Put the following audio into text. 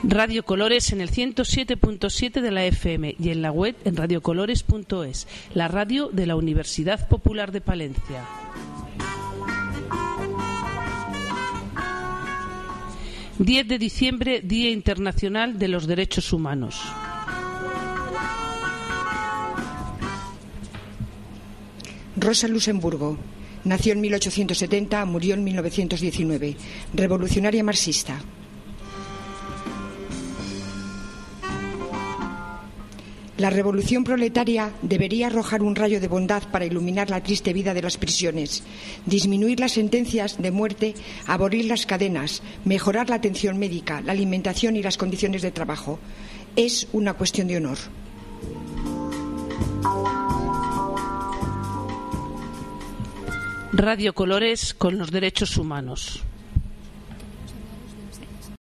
Radio Colores en el 107.7 de la FM y en la web en radiocolores.es, la radio de la Universidad Popular de Palencia. ...10 de diciembre, Día Internacional de los Derechos Humanos. Rosa Luxemburgo nació en 1870, murió en 1919, revolucionaria marxista. La revolución proletaria debería arrojar un rayo de bondad para iluminar la triste vida de las prisiones, disminuir las sentencias de muerte, abolir las cadenas, mejorar la atención médica, la alimentación y las condiciones de trabajo. Es una cuestión de honor. Radio Colores con los derechos humanos.